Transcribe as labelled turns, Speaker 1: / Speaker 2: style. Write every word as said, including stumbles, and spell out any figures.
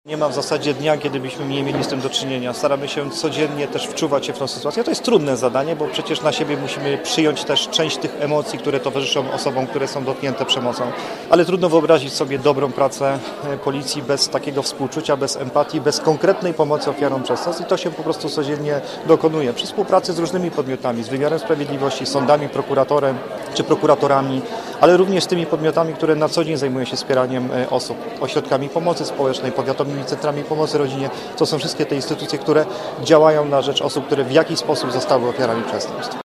Speaker 1: Nie ma w zasadzie dnia, kiedy byśmy nie mieli z tym do czynienia. Staramy się codziennie też wczuwać się w tę sytuację. To jest trudne zadanie, bo przecież na siebie musimy przyjąć też część tych emocji, które towarzyszą osobom, które są dotknięte przemocą. Ale trudno wyobrazić sobie dobrą pracę policji bez takiego współczucia, bez empatii, bez konkretnej pomocy ofiarom przestępstw i to się po prostu codziennie dokonuje. Przy współpracy z różnymi podmiotami, z wymiarem sprawiedliwości, sądami, prokuratorem czy prokuratorami, ale również z tymi podmiotami, które na co dzień zajmują się wspieraniem osób, ośrodkami pomocy społecznej, powiatowymi centrami pomocy rodzinie. To są wszystkie te instytucje, które działają na rzecz osób, które w jakiś sposób zostały ofiarami przestępstw.